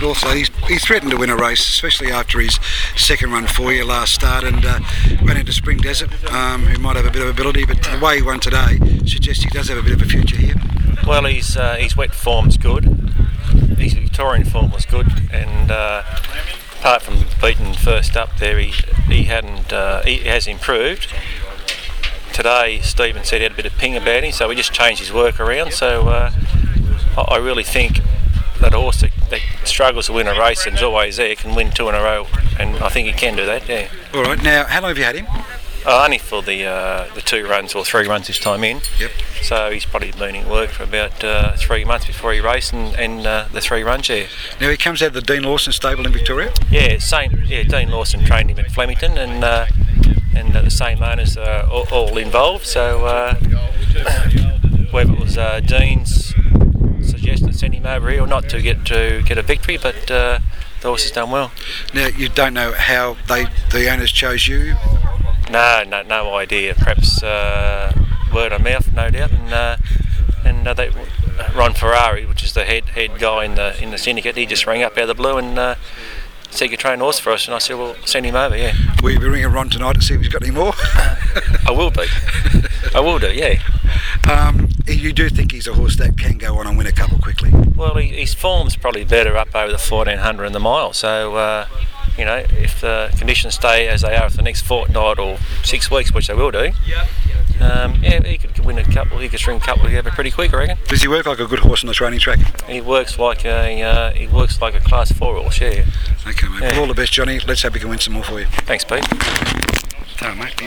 also he threatened to win a race, especially after his second run for you last start, and ran into Spring Desert, who might have a bit of ability, but the way he won today suggests he does have a bit of a future here. Well, his wet form's good. His Victorian form was good, and apart from beating first up there, he has improved. Today, Stephen said he had a bit of ping about him, so we just changed his work around. So I really think that a horse that struggles to win a race and is always there can win 2 in a row, and I think he can do that. Yeah. All right. Now, how long have you had him? Only for the 2 runs or 3 runs this time in. Yep. So he's probably been in work for about 3 months before he raced, and the 3 runs there. Now he comes out of the Dean Lawson stable in Victoria. Yeah, same. Yeah, Dean Lawson trained him at Flemington, and the same owners are all involved. So whether it was Dean's suggestion to send him over here or not to get a victory, but the horse has done well. Now you don't know how the owners chose you. No idea. Perhaps word of mouth, no doubt. And they, Ron Ferrari, which is the head guy in the syndicate, he just rang up out of the blue and said he could train a horse for us. And I said, well, send him over. Yeah. Will you be ringing Ron tonight to see if he's got any more? I will be. I will do. Yeah. You do think he's a horse that can go on and win a couple quickly? Well, his form's probably better up over the 1400 and the mile. So. If the conditions stay as they are for the next fortnight or 6 weeks, which they will do, he could win a couple. He could string a couple together pretty quick, I reckon. Does he work like a good horse on the training track? He works like a Class 4 horse, yeah. Okay, mate. Yeah. Well, all the best, Johnny. Let's hope he can win some more for you. Thanks, Pete. Mate.